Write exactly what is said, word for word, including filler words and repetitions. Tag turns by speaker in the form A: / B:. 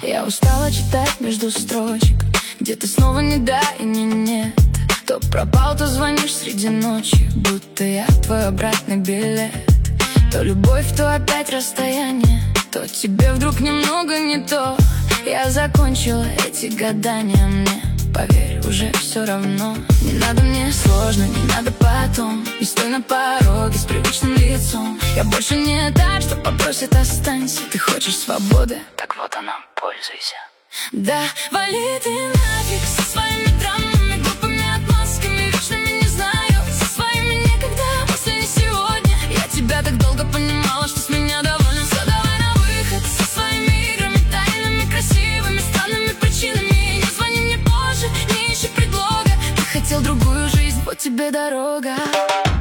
A: Я устала читать между строчек, где ты снова не да и не нет. То пропал, то звонишь среди ночи, будто я твой обратный билет. То любовь, то опять расстояние, то тебе вдруг немного не то. Я закончила эти гадания, мне, поверь, уже все равно. Не надо мне сложно, не надо потом. Не стой на пороге с привычным лицом. Я больше не так, что попросит останься. Ты хочешь свободы, так вот она, пользуйся. Да, вали ты нафиг со своими драмами, глупыми отмазками, вечными не знаю. Со своими никогда, после не сегодня. Я тебя так долго понимала, что с меня довольна. Все, давай на выход со своими играми, тайными, красивыми, странными причинами. Не звони мне позже, не ищи предлога. Ты хотел другую жизнь, вот тебе дорога.